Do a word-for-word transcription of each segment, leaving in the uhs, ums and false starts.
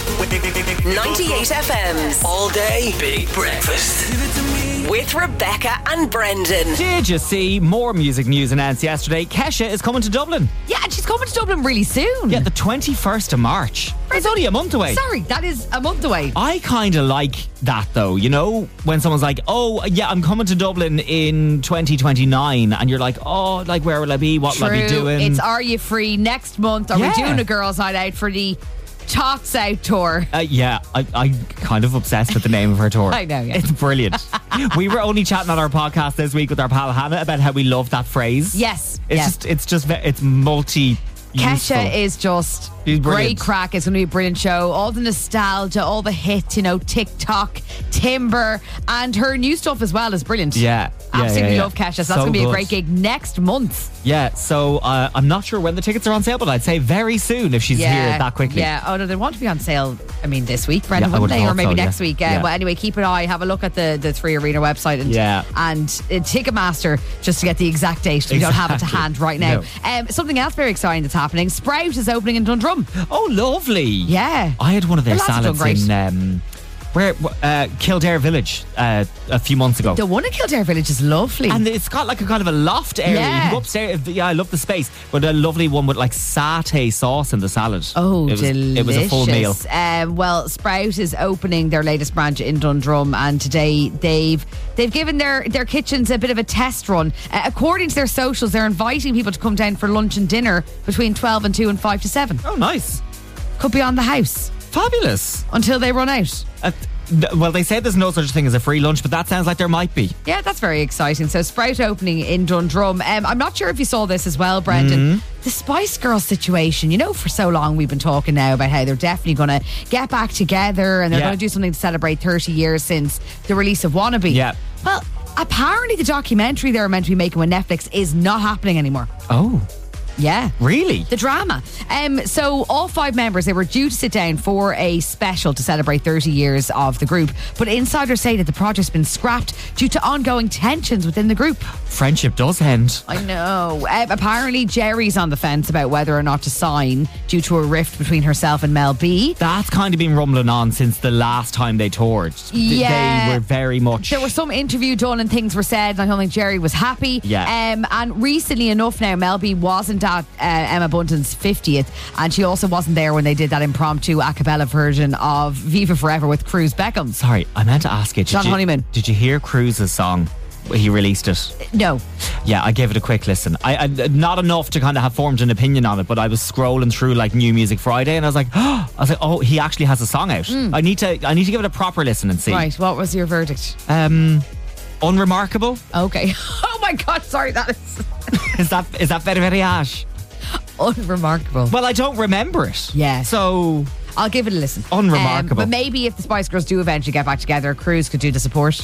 ninety-eight F M's All Day Big Breakfast with Rebecca and Brendan. Did you see more music news announced yesterday? Kesha is coming to Dublin. Yeah, and she's coming to Dublin really soon. Yeah, the twenty-first of March. It's only a month away. Sorry, that is a month away. I kind of like that though, you know, when someone's like, oh yeah, I'm coming to Dublin in twenty twenty-nine, and you're like, oh, like where will I be, what True. will I be doing? It's Are You Free next month. Are Yeah. we doing a girls' night out for the Tots Out tour? Uh, yeah, I, I'm kind of obsessed with the name of her tour. I know, yeah. It's brilliant. We were only chatting on our podcast this week with our pal Hannah about how we love that phrase. Yes, It's yes. just, it's just, ve- it's multi Kesha is just She's great brilliant. crack. It's going to be a brilliant show. All the nostalgia, all the hits, you know, TikTok, Timber, and her new stuff as well is brilliant. Yeah, yeah, Absolutely yeah, yeah. love Kesha. So, So that's going to be good. a great gig next month. Yeah, so uh, I'm not sure when the tickets are on sale, but I'd say very soon if she's Yeah, here that quickly. Yeah. Oh no, they want to be on sale. I mean, this week, Brendan, Yeah, I wouldn't would they, or hope maybe so, next yeah. week? Uh, Yeah. Well, anyway, keep an eye. Have a look at the the Three Arena website and Yeah. and uh, Ticketmaster just to get the exact date. We don't have it to Exactly. hand right now. No. Um, something else very exciting that's happening. Sprout is opening in Dundrum. Oh, lovely. Yeah. I had one of their The lads have done salads in um, where uh, Kildare Village uh, a few months ago. The one in Kildare Village is lovely. And it's got like a kind of a loft area. Yeah. You go upstairs. Yeah, I love the space. But a lovely one with like satay sauce in the salad. Oh, it was, delicious. It was a full meal. Um, well, Sprout is opening their latest branch in Dundrum, and today they've they've given their, their kitchens a bit of a test run. Uh, according to their socials, they're inviting people to come down for lunch and dinner between twelve and two and five to seven. Oh, nice. Could be on the house Fabulous. until they run out. Uh, th- well, they say there's no such thing as a free lunch, but that sounds like there might be. Yeah, that's very exciting. So Sprout opening in Dundrum. Um, I'm not sure if you saw this as well, Brendan. Mm-hmm. The Spice Girls situation. You know, for so long we've been talking now about how they're definitely going to get back together and they're Yeah. going to do something to celebrate thirty years since the release of Wannabe. Yeah. Well, apparently the documentary they were meant to be making with Netflix is not happening anymore. Oh, Yeah. really? The drama. Um, so all five members, they were due to sit down for a special to celebrate thirty years of the group. But insiders say that the project's been scrapped due to ongoing tensions within the group. Friendship does end. I know. Um, apparently Jerry's on the fence about whether or not to sign due to a rift between herself and Mel B. That's kind of been rumbling on since the last time they toured. Th- Yeah. They were very much... There was some interview done and things were said, and I don't think Jerry was happy. Yeah. Um, and recently enough now, Mel B wasn't at uh, Emma Bunton's fiftieth, and she also wasn't there when they did that impromptu a cappella version of Viva Forever with Cruz Beckham. Sorry, I meant to ask you. Did John you, Honeyman. Did you hear Cruz's song? He released it. No. Yeah, I gave it a quick listen. I, I not enough to kind of have formed an opinion on it, but I was scrolling through like New Music Friday, and I was like, oh, I was like, oh, he actually has a song out. I need to, I need to give it a proper listen and see. Right, what was your verdict? Um, unremarkable. Okay. Oh my God, sorry, that is Is that is that very very harsh? unremarkable. Well, I don't remember it. Yeah. So I'll give it a listen. Unremarkable. Um, but maybe if the Spice Girls do eventually get back together, Cruz could do the support.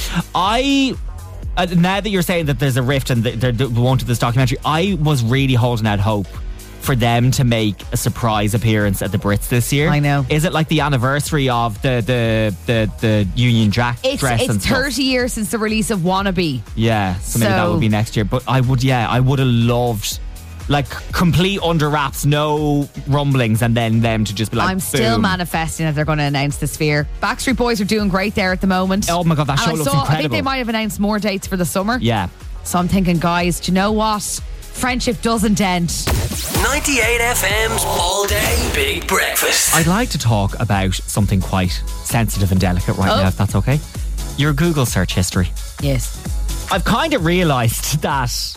I. Uh, now that you're saying that there's a rift and they they won't do this documentary, I was really holding out hope for them to make a surprise appearance at the Brits this year. I know. Is it like the anniversary of the the the, the Union Jack It's dress and it's stuff? thirty years since the release of Wannabe. Yeah, so maybe that So- would be next year. But I would, yeah, I would have loved like complete under wraps, no rumblings, and then them to just be like, I'm still boom. manifesting that they're going to announce the Sphere. Backstreet Boys are doing great there at the moment. Oh my God, that And show I looks saw, I think incredible. they might have announced more dates for the summer. Yeah. So I'm thinking, guys, do you know what? Friendship doesn't end. ninety-eight F M's All Day Big Breakfast. I'd like to talk about something quite sensitive and delicate right Oh. now, if that's okay. Your Google search history. Yes. I've kind of realised that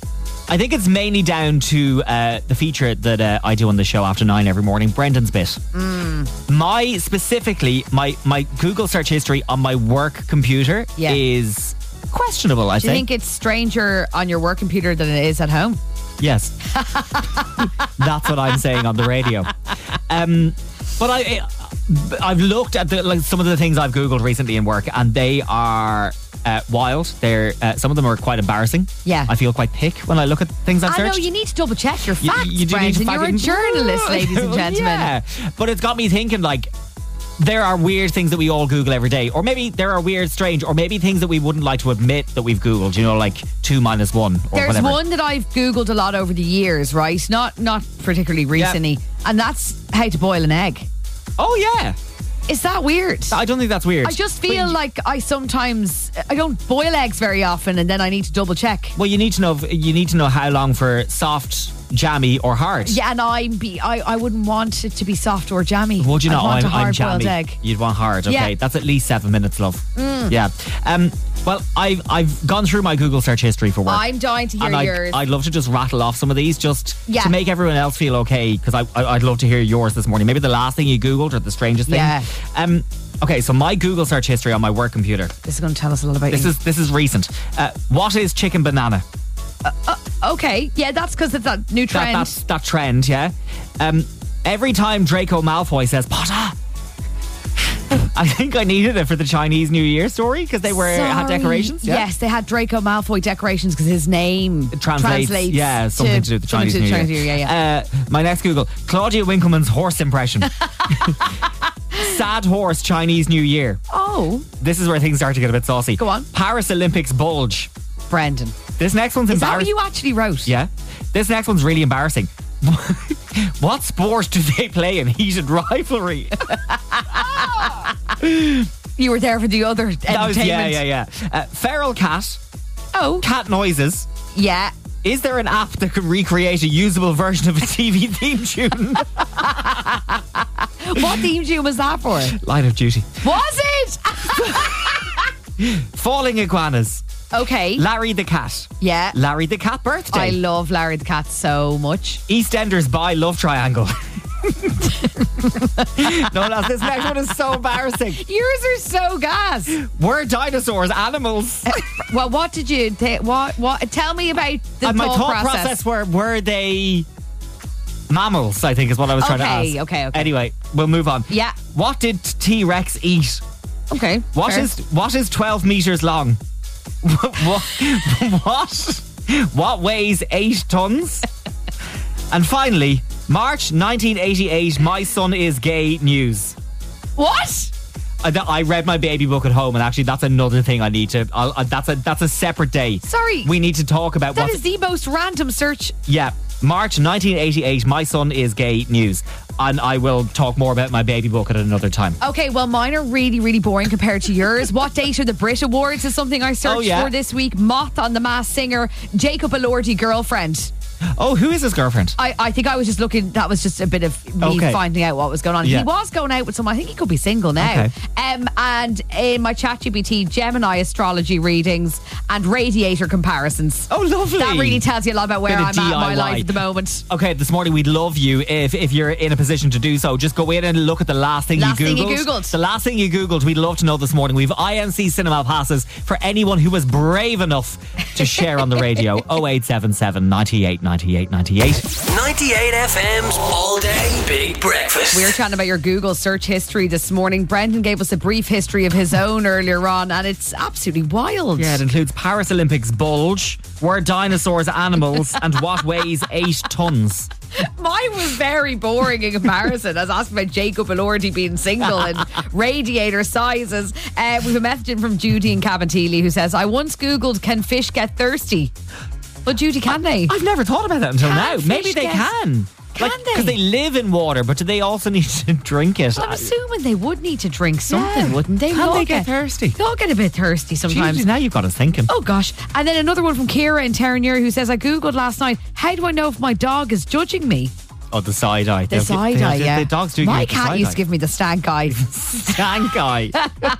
I think it's mainly down to uh, the feature that uh, I do on the show after nine every morning, Brendan's Bit. Mm. My, specifically, my, my Google search history on my work computer Yeah. is questionable, I Do you think. think it's stranger on your work computer than it is at home? Yes. That's what I'm saying on the radio. Um, but I, I've looked at the, like, some of the things I've Googled recently in work, and they are uh, wild. They're uh, some of them are quite embarrassing. Yeah. I feel quite thick when I look at things I've I know, searched. you need to double check your You- facts, you do Brendan. need to You're a fucking- journalist, ladies and gentlemen. Yeah, but it's got me thinking, like, there are weird things that we all Google every day, or maybe there are weird, strange, or maybe things that we wouldn't like to admit that we've Googled. You know, like two minus one or There's whatever. one that I've Googled a lot over the years, right? Not not particularly recently, and that's how to boil an egg. Oh, yeah. Is that weird? I don't think that's weird. I just feel like I sometimes I don't boil eggs very often, and then I need to double check. Well, you need to know. You need to know how long for soft, jammy, or hard. Yeah, and I'm be I, I wouldn't want it to be soft or jammy. Would you I'd not? want I'm, a I'm hard jammy. boiled egg. You'd want hard. Okay, Yeah. that's at least seven minutes, love. Mm. Yeah. Um. Well, I've I've gone through my Google search history for work. I'm dying to hear and I'd, yours. I'd love to just rattle off some of these just Yeah. to make everyone else feel okay, because I, I I'd love to hear yours this morning. Maybe the last thing you Googled or the strangest thing. Yeah. Um. Okay, so my Google search history on my work computer. This is going to tell us a lot about This you. is this is recent. Uh, what is chicken banana? Okay, yeah, that's because it's that new That, trend. that's that trend, yeah. Um, every time Draco Malfoy says Potter, I think I needed it for the Chinese New Year story because they were had Sorry. decorations. Yeah? Yes, they had Draco Malfoy decorations because his name It translates, translates yeah, something to, do with the something Chinese to New the Year. Chinese New Year. Yeah, yeah. Uh, my next Google: Claudia Winkleman's horse impression. Sad horse Chinese New Year. Oh, This is where things start to get a bit saucy. Go on. Paris Olympics bulge. Brendan, This next one's is that what embarrassing. you actually wrote? Yeah. This next one's really embarrassing. What sport do they play in heated rivalry? You were there for the other entertainment. That was, yeah, yeah, yeah. Uh, feral cat, Oh, cat noises. yeah. Is there an app that can recreate a usable version of a T V theme tune? What theme tune was that for? Line of Duty. Was it? Falling iguanas. Okay. Larry the cat. Yeah. Larry the cat birthday. I love Larry the Cat so much. EastEnders by Love Triangle. No, lads, this next one is so embarrassing. Yours are so gas. Were dinosaurs animals? Well, what did you? Th- what? What? Tell me about the And my thought, thought process. process were were they mammals, I think is what I was trying to Okay, ask. okay, okay. Anyway, we'll move on. Yeah. What did T-Rex eat? Okay. What fair. is what is twelve meters long? what, what what weighs eight tons? And finally, March nineteen eighty-eight, my son is gay news. what? I, I read my baby book at home, and actually, that's another thing I need to. I'll, uh, that's a that's a separate day. Sorry. we need to talk about That what. is the most random search. Yeah, March nineteen eighty-eight, my son is gay news, and I will talk more about my baby book at another time. Okay, well, mine are really, really boring compared to yours. What date are the Brit Awards is something I searched Oh, yeah. for this week. Moth on the Masked Singer. Jacob Elordi girlfriend. Oh, who is his girlfriend? I, I think I was just looking, that was just a bit of me Okay. finding out what was going on. Yeah. He was going out with someone, I think he could be single now. Okay. Um, and in my ChatGPT, Gemini astrology readings and radiator comparisons. Oh, lovely. That really tells you a lot about where Bit I'm of at in my D I Y. life at the moment. Okay, this morning we'd love you if if you're in a position to do so. Just go in and look at the last thing Last you thing googled. you Googled. The last thing you googled. We'd love to know this morning. We've I M C cinema passes for anyone who was brave enough to share on the radio. oh eight seven seven, ninety-eight, ninety-eight, ninety-eight. ninety-eight F M's All Day Big Breakfast. We were chatting about your Google search history this morning. Brendan gave us a brief history of his own earlier on, and it's absolutely wild. Yeah, it includes Paris Olympics bulge, were dinosaurs animals, and what weighs eight tons. Mine was very boring in comparison. I was asking about Jacob Elordi being single and radiator sizes. Uh, we have a message in from Judy in Cabinteely who says, I once Googled, can fish get thirsty? Well, Judy, can they? I've never thought about that until Can now. Maybe fish they get- can. Can they? Because they live in water, but do they also need to drink it? Well, I'm assuming they would need to drink something, Yeah. wouldn't they? Can We all they get thirsty? They all get a bit thirsty sometimes. Jeez, now you've got us thinking. Oh gosh. And then another one from Kira in Terranure who says, I Googled last night, how do I know if my dog is judging me? Oh, the side eye. The They'll side give- eye, the- yeah. The dogs do My give you the cat side used eye. to give me the stank eye. Stank eye.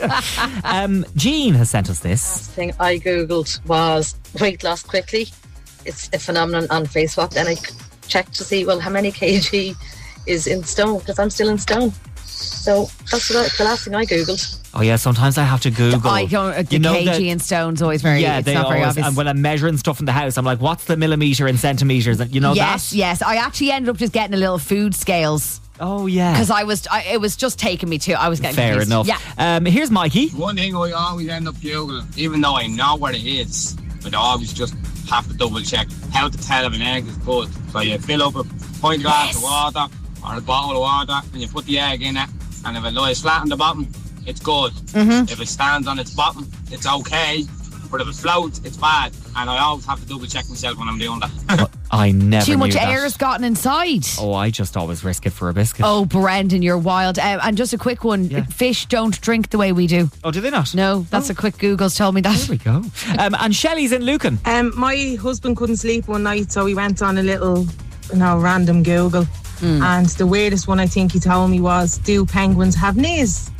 um, Jean has sent us this. Thing I googled was weight loss quickly. It's a phenomenon on Facebook, and I checked to see, well, how many kg is in stone, because I'm still in stone. So that's what I, the last thing I googled. Oh yeah, sometimes I have to Google. I don't, the You know kg that- in stone's always very, Yeah, it's they not very always. obvious. And when I'm measuring stuff in the house, I'm like, "What's the millimeter in centimeters?" And you know yes, that. yes. I actually ended up just getting a little food scales Oh yeah. because I was, I, it was just taking me to, I was getting Fair confused. enough. Yeah. Um, here's Mikey. One thing I always end up Googling, even though I know what it is, but I always just have to double check how to tell if an egg is good. So you fill up a pint glass of water or a bottle of water and you put the egg in it, and if it lies flat on the bottom, it's good. Mm-hmm. If it stands on its bottom, it's okay. But if it floats, it's bad. And I always have to double check myself when I'm doing that. I never Too knew much that. air has gotten inside. Oh, I just always risk it for a biscuit. Oh, Brendan, you're wild. Uh, and just a quick one. Yeah. Fish don't drink the way we do. Oh, do they not? No, that's Oh. a quick Google's told me that. There we go. Um, and Shelley's in Lucan. Um, my husband couldn't sleep one night, so he went on a little, you know, random Google. Mm. And the weirdest one I think he told me was, do penguins have knees?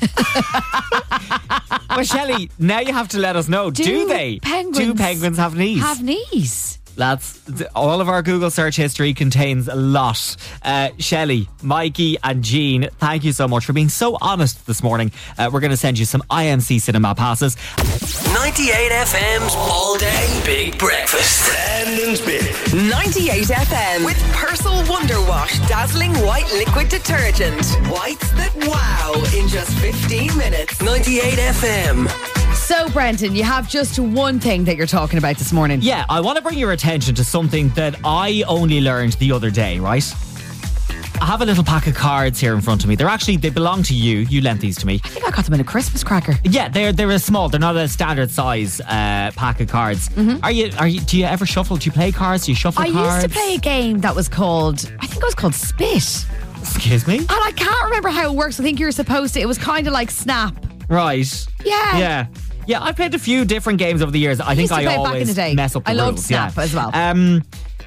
Well, Shelley, now you have to let us know. Do, Do they? penguins do penguins have knees? Have knees. Lads, th- all of our Google search history contains a lot. Uh, Shelley, Mikey and Jean, thank you so much for being so honest this morning. Uh, we're going to send you some I M C Cinema passes. ninety-eight F M's All Day Big Breakfast. Brandon's Bit. ninety-eight F M with Persil Wonder Wash Dazzling White Liquid Detergent. Whites that wow in just fifteen minutes. ninety-eight F M. So, Brendan, you have just one thing that you're talking about this morning. Yeah, I want to bring your attention to something that I only learned the other day, right? I have a little pack of cards here in front of me. They're actually, they belong to you. You lent these to me. I think I got them in a Christmas cracker. Yeah, they're they're a small. They're not a standard size uh, pack of cards. Mm-hmm. Are you? Are you? Do you ever shuffle? Do you play cards? Do you shuffle I cards? used to play a game that was called, I think it was called Spit. Excuse me. And I can't remember how it works. I think you're supposed to, it was kind of like Snap. Right. Yeah. Yeah. Yeah, I played a few different games over the years. I, think used to I play it always back in the day. mess up the I loved rules. Snap yeah. as well. Um,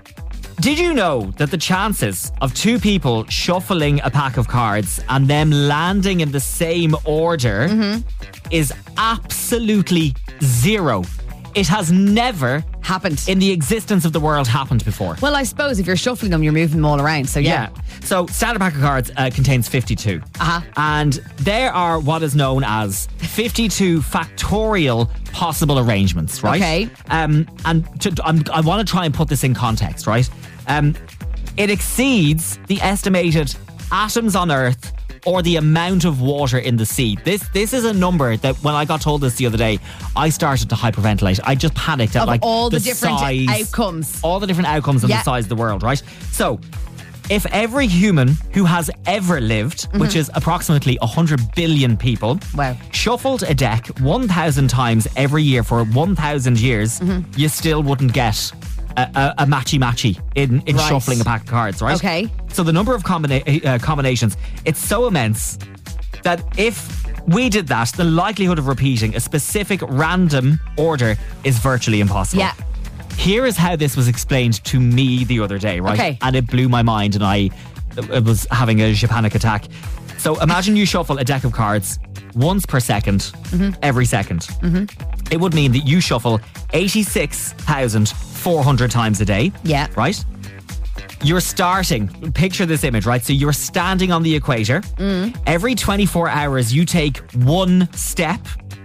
did you know that the chances of two people shuffling a pack of cards and them landing in the same order Mm-hmm. is absolutely zero? It has never Happened. in the existence of the world happened before. Well, I suppose if you're shuffling them, you're moving them all around. So, yeah. Yeah. So standard pack of cards uh, contains fifty-two. Uh-huh. And there are what is known as fifty-two factorial possible arrangements, right? Okay. Um, and to, I'm, I want to try and put this in context, right? Um, it exceeds the estimated atoms on Earth or the amount of water in the sea. This this is a number that when I got told this the other day, I started to hyperventilate. I just panicked at Of like all the different size, outcomes. all the different outcomes and Yeah. the size of the world, right? So, if every human who has ever lived, which is approximately one hundred billion people, Mm-hmm. Wow. shuffled a deck one thousand times every year for one thousand years, Mm-hmm. you still wouldn't get a, a, a matchy-matchy in, in Right. shuffling a pack of cards, right? Okay. So the number of combina- uh, combinations, it's so immense that if we did that, the likelihood of repeating a specific random order is virtually impossible. Yeah. Here is how this was explained to me the other day, right? Okay. And it blew my mind and I, I was having a panic attack. So imagine you shuffle a deck of cards once per second, Mm-hmm. every second. It would mean that you shuffle eighty-six thousand four hundred times a day. Yeah. Right? You're starting, picture this image, right? So you're standing on the equator. Mm. Every twenty-four hours, you take one step.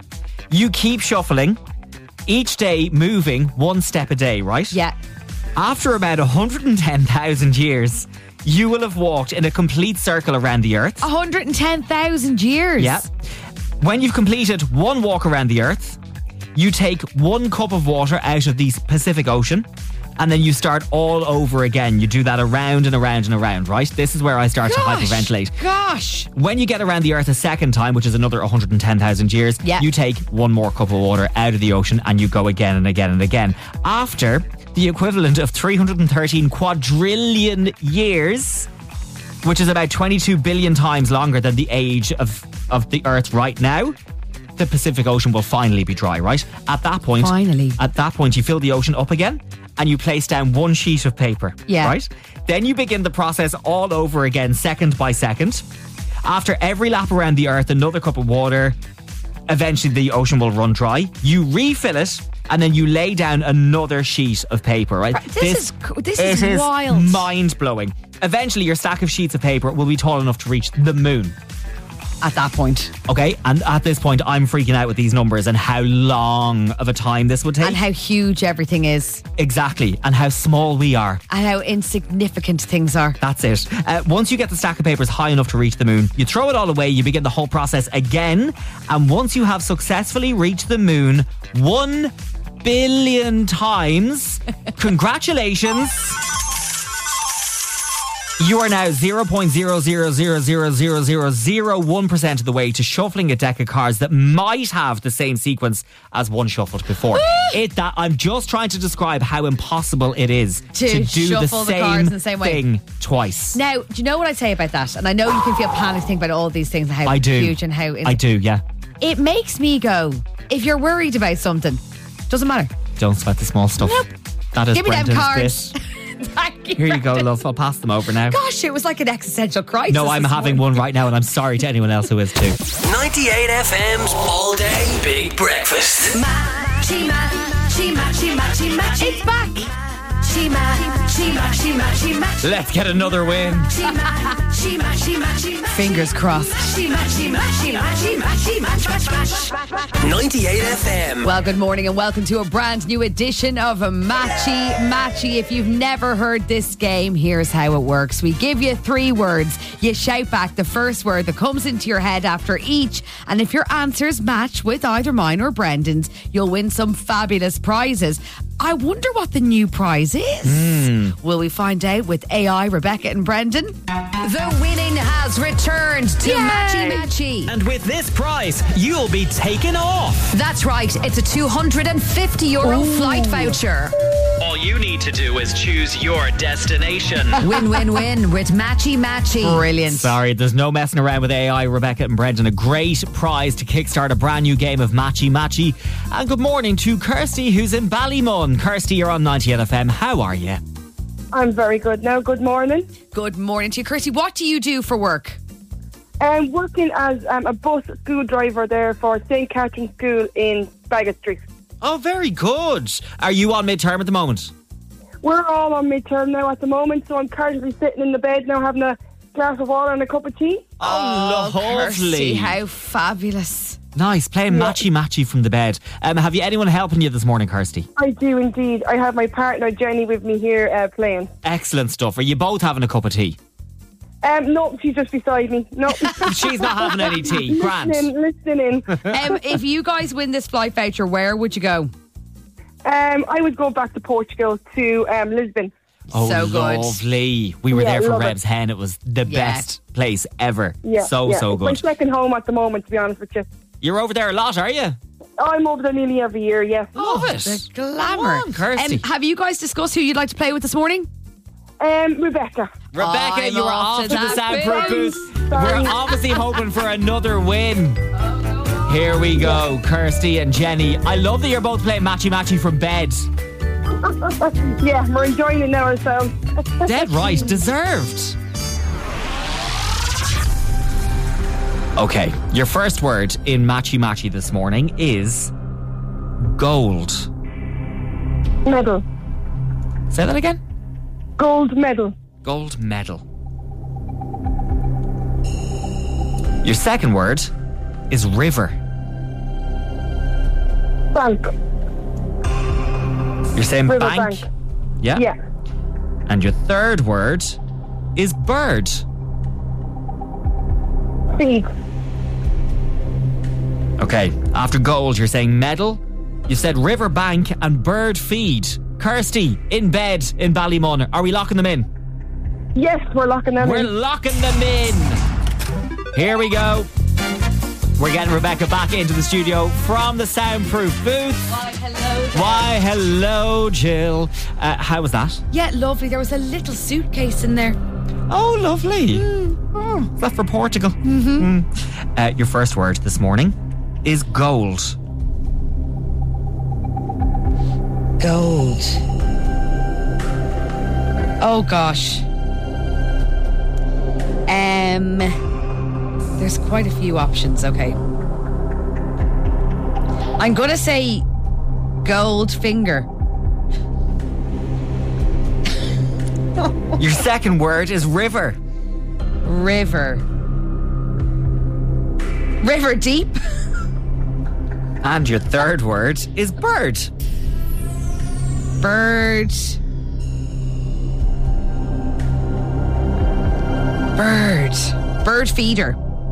You keep shuffling, each day moving one step a day, right? Yeah. After about one hundred ten thousand years, you will have walked in a complete circle around the Earth. one hundred ten thousand years. Yeah. When you've completed one walk around the Earth, you take one cup of water out of the Pacific Ocean and then you start all over again. You do that around and around and around, right? This is where I start Gosh, to hyperventilate. Gosh. When you get around the Earth a second time, which is another one hundred ten thousand years, Yeah. you take one more cup of water out of the ocean and you go again and again and again. After the equivalent of three hundred thirteen quadrillion years, which is about twenty-two billion times longer than the age of, of the Earth right now, the Pacific Ocean will finally be dry, right? At that point, Finally. at that point, you fill the ocean up again and you place down one sheet of paper, Yeah. right? Then you begin the process all over again, second by second. After every lap around the Earth, another cup of water. Eventually, the ocean will run dry. You refill it, and then you lay down another sheet of paper, right? Right, this is co- this it is wild. mind blowing. Eventually, your stack of sheets of paper will be tall enough to reach the moon. At that point. Okay, and at this point, I'm freaking out with these numbers and how long of a time this would take. And how huge everything is. Exactly, and how small we are. And how insignificant things are. That's it. Uh, once you get the stack of papers high enough to reach the moon, you throw it all away, you begin the whole process again, and once you have successfully reached the moon one billion times, congratulations. You are now zero point zero zero zero zero zero zero zero one percent of the way to shuffling a deck of cards that might have the same sequence as one shuffled before. it that I'm just trying to describe how impossible it is To to, do the shuffle the same, cards in the same way. thing twice. Now, do you know what I'd say about that? And I know you can feel panicked thinking about all these things and how I do. huge and how... I do, yeah. It makes me go, if you're worried about something, doesn't matter. Don't sweat the small stuff. Nope. That is Give me them Brendan's cards. bit. Thank you. Here you go, Brendan. love. I'll pass them over now. Gosh, it was like an existential crisis. No, I'm this having morning. one right now, and I'm sorry to anyone else who is too. ninety-eight F M's All Day Big Breakfast. Matchy, matchy, matchy, matchy, matchy. It's back. Matchy, matchy, matchy, matchy, matchy. Let's get another win. Matchy, matchy, matchy, matchy, matchy. Fingers crossed. Matchy, matchy, matchy, matchy, matchy, match, match, match, match. ninety-eight F M. Well, good morning and welcome to a brand new edition of Matchy Matchy. If you've never heard this game, here's how it works. We give you three words. You shout back the first word that comes into your head after each. And if your answers match with either mine or Brendan's, you'll win some fabulous prizes. I wonder what the new prize is. Will we find out with A I, Rebecca and Brendan? The winning has returned to Yay! Matchy Matchy. And with this prize, you'll be taken off. That's right, it's a two hundred fifty euro flight voucher. All you need to do is choose your destination. Win, win, win with Matchy Matchy. Brilliant. Sorry, there's no messing around with A I, Rebecca and Brendan. A great prize to kickstart a brand new game of Matchy Matchy. And good morning to Kirsty, who's in Ballymun. Kirsty, you're on ninety-eight F M. How are you? I'm very good now. Good morning. Good morning to you, Kirsty. What do you do for work? I'm working as um, a bus school driver there for Saint Catherine's School in Bagot Street. Oh, very good. Are you on midterm at the moment? We're all on midterm now at the moment, so I'm currently sitting in the bed now having a glass of water and a cup of tea. Oh, Kirsty, lovely. how fabulous. Nice, playing matchy matchy from the bed. Um, have you anyone helping you this morning, Kirsty? I do indeed. I have my partner Jenny with me here uh, playing. Excellent stuff. Are you both having a cup of tea? Um, no, she's just beside me. No, She's not having any tea. Grant. listening, listening in. Um, if you guys win this flight voucher, where would you go? Um, I would go back to Portugal to um, Lisbon. Oh, So good. lovely. We were Yeah, there for love it. Reb's Hen. It was the Yeah. best place ever. Yeah, so, yeah. so It's my good. second home at the moment, to be honest with you. You're over there a lot, are you? I'm over there nearly every year. Yes. Love it. The glamour. Come on, Kirsty. Um, have you guys discussed who you'd like to play with this morning? Um, Rebecca. Rebecca, I'm you are off off to to the that soundproof bit. booth. Sorry. We're obviously hoping for another win. Here we go, Kirsty and Jenny. I love that you're both playing matchy matchy from bed. Yeah, we're enjoying it now ourselves. Dead right, deserved. Okay, your first word in matchy matchy this morning is gold. Medal. Say that again. Gold medal. Gold medal. Your second word is river. Bank. You're saying River bank. bank. Yeah. Yeah. And your third word is bird. Seed. Okay, after gold, you're saying medal. You said river bank and bird feed. Kirsty, in bed in Ballymun. Are we locking them in? Yes, we're locking them We're in. locking them in. Here we go. We're getting Rebecca back into the studio from the soundproof booth. Why, hello. Why, hello, Jill. Uh, how was that? Yeah, lovely. There was a little suitcase in there. Oh, lovely. Oh, is that for Portugal? Mm-hmm. Uh, your first word this morning is gold. Gold. Oh, gosh. Um, there's quite a few options, okay. I'm going to say gold finger. Your second word is river. River. River deep. And your third word is bird. Bird. Bird. Bird feeder.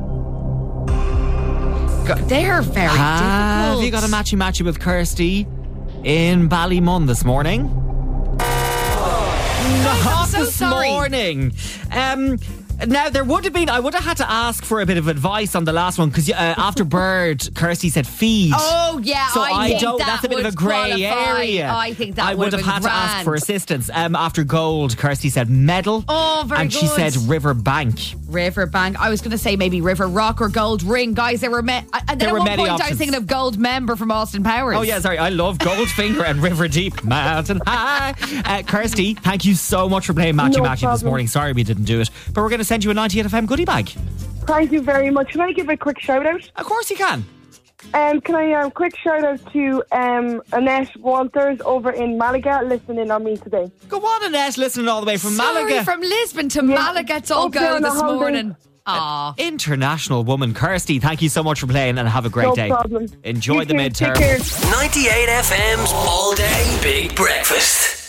Go- They're very Have difficult. you got a matchy matchy with Kirsty in Ballymun this morning? Not so this sorry. morning. Um, now, there would have been, I would have had to ask for a bit of advice on the last one because uh, after Bird, Kirsty said feed. Oh, yeah, So I I, think don't, that that's a bit of a would grey qualify. area. I think that I would would have have had been to ask grand. for assistance. Um, after Gold, Kirsty said medal. Oh, very And she good. said river bank. River Bank. I was going to say maybe River Rock or Gold Ring. Guys, there were, me- and then There at were one many point I was options. thinking of Gold Member from Austin Powers. Oh, yeah, sorry. I love Goldfinger and River Deep, Mountain High. Uh, Kirsty, thank you so much for playing Matchy No Matchy this problem. morning. Sorry we didn't do it. But we're going to send you a ninety-eight F M goodie bag. Thank you very much. Can I give a quick shout out? Of course you can. Um, can I um quick shout out to um Annette Walters over in Malaga listening on me today. Go on, Annette, listening all the way from Sorry, Malaga. from Lisbon to Malaga. It's all Up there go on the this holiday. morning. Aw. International woman. Kirsty, thank you so much for playing and have a great No day. problem. Enjoy You the too. midterm. Take care. ninety-eight F M's All Day Big Breakfast.